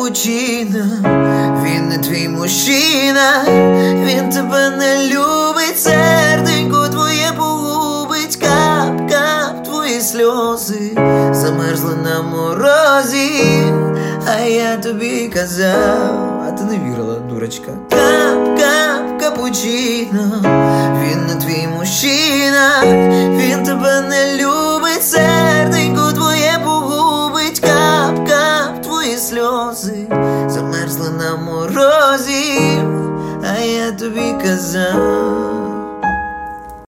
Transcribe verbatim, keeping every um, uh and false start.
капучино. Він не твій мужчина, він тебе не любить, серденько твоє погубить. Кап, кап, твої сльози замерзли на морозі, а я тобі казав, а ти не вірила, дурочка. Кап, кап, капучино, він не твій мужчина, він тебе не любить, серденько твоє погубить. Кап, кап, твої сльози замерзли на морозі, а я тобі казав.